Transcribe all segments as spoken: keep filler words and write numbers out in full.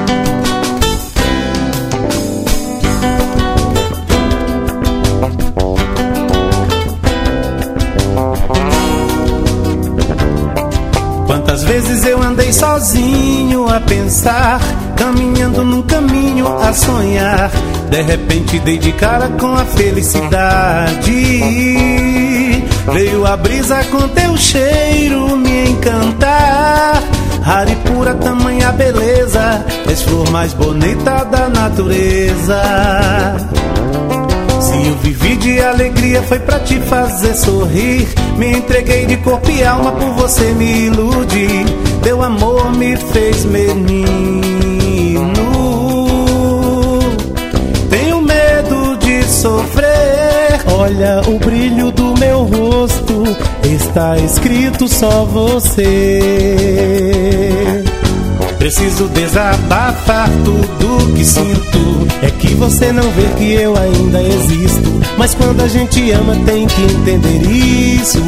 Quantas vezes eu andei sozinho a pensar, caminhando num caminho a sonhar. De repente dei de cara com a felicidade. Veio a brisa com teu cheiro me encantar. Rara e pura tamanha beleza, és flor mais bonita da natureza. Se eu vivi de alegria foi pra te fazer sorrir. Me entreguei de corpo e alma por você me iludir. Teu amor me fez menino. Tenho medo de sofrer. Olha o brilho do meu rosto, está escrito só você. Preciso desabafar tudo que sinto. É que você não vê que eu ainda existo, mas quando a gente ama tem que entender isso.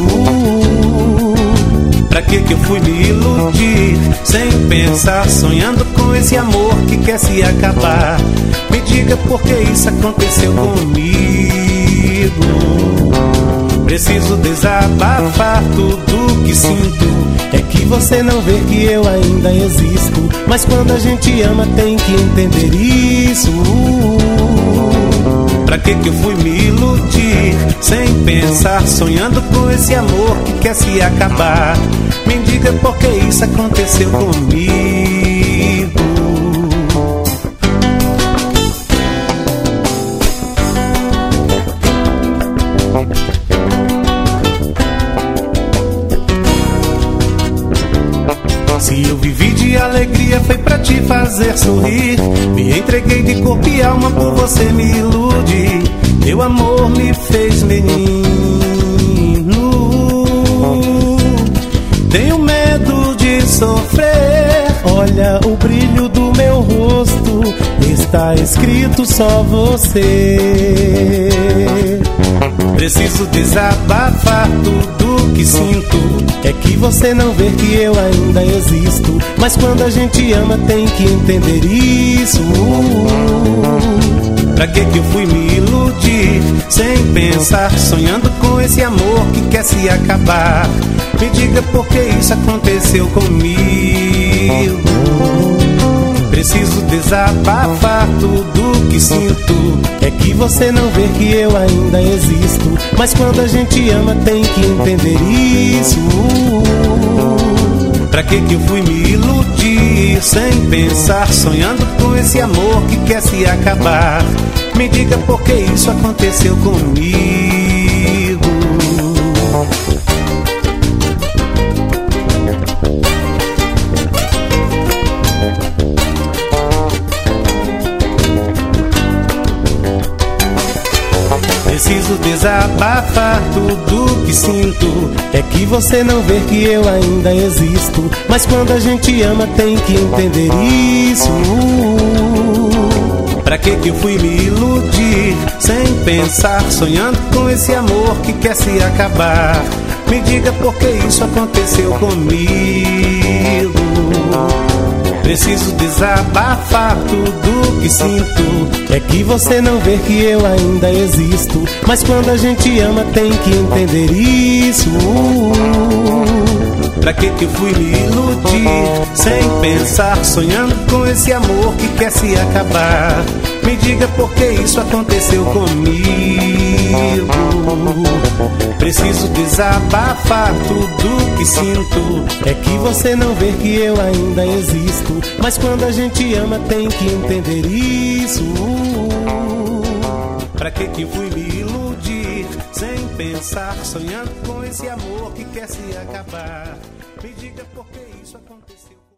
Pra que que eu fui me iludir sem pensar, sonhando com esse amor que quer se acabar? Me diga por que isso aconteceu comigo. Preciso desabafar tudo que sinto. É que você não vê que eu ainda existo, mas quando a gente ama tem que entender isso. Pra que que eu fui me iludir sem pensar, sonhando com esse amor que quer se acabar? Me diga por que isso aconteceu comigo. Se eu vivi de alegria foi pra te fazer sorrir. Me entreguei de corpo e alma por você me iludir. Teu amor me fez menino. Tenho medo de sofrer. Olha o brilho do meu rosto, está escrito só você. Preciso desabafar tudo que sinto. É que você não vê que eu ainda existo, mas quando a gente ama tem que entender isso. Pra que que eu fui me iludir sem pensar, sonhando com esse amor que quer se acabar? Me diga por que isso aconteceu comigo. Preciso desabafar tudo que sinto. É que você não vê que eu ainda existo, mas quando a gente ama tem que entender isso. Pra que que eu fui me iludir sem pensar, sonhando com esse amor que quer se acabar? Me diga por que isso aconteceu comigo. Preciso desabafar tudo que sinto. É que você não vê que eu ainda existo, mas quando a gente ama tem que entender isso. Pra que que eu fui me iludir sem pensar, sonhando com esse amor que quer se acabar? Me diga por que isso aconteceu comigo. Preciso desabafar tudo que sinto. É que você não vê que eu ainda existo, mas quando a gente ama tem que entender isso. Pra que que eu fui me iludir sem pensar, sonhando com esse amor que quer se acabar? Me diga por que isso aconteceu comigo. Preciso desabafar tudo que sinto. É que você não vê que eu ainda existo, mas quando a gente ama tem que entender isso. Pra que que eu fui me iludir sem pensar, sonhando com esse amor que quer se acabar? Me diga por que isso aconteceu.